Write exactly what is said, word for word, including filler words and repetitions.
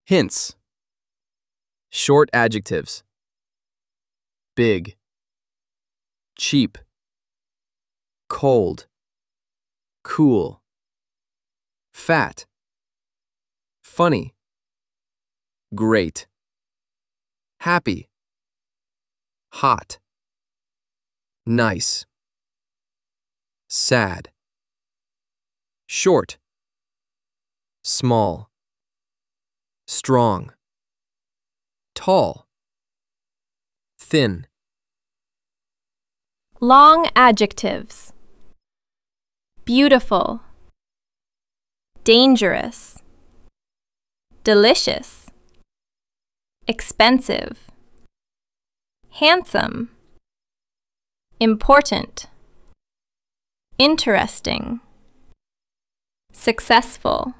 Hints. Short adjectives. Big. Cheap. Cold. Cool. Fat. Funny. Great. Happy. Hot. Nice. Sad. Short. Small. Strong. Tall. Thin. Long adjectives. Beautiful. Dangerous. Delicious. Expensive. Handsome. Important. Interesting. Successful.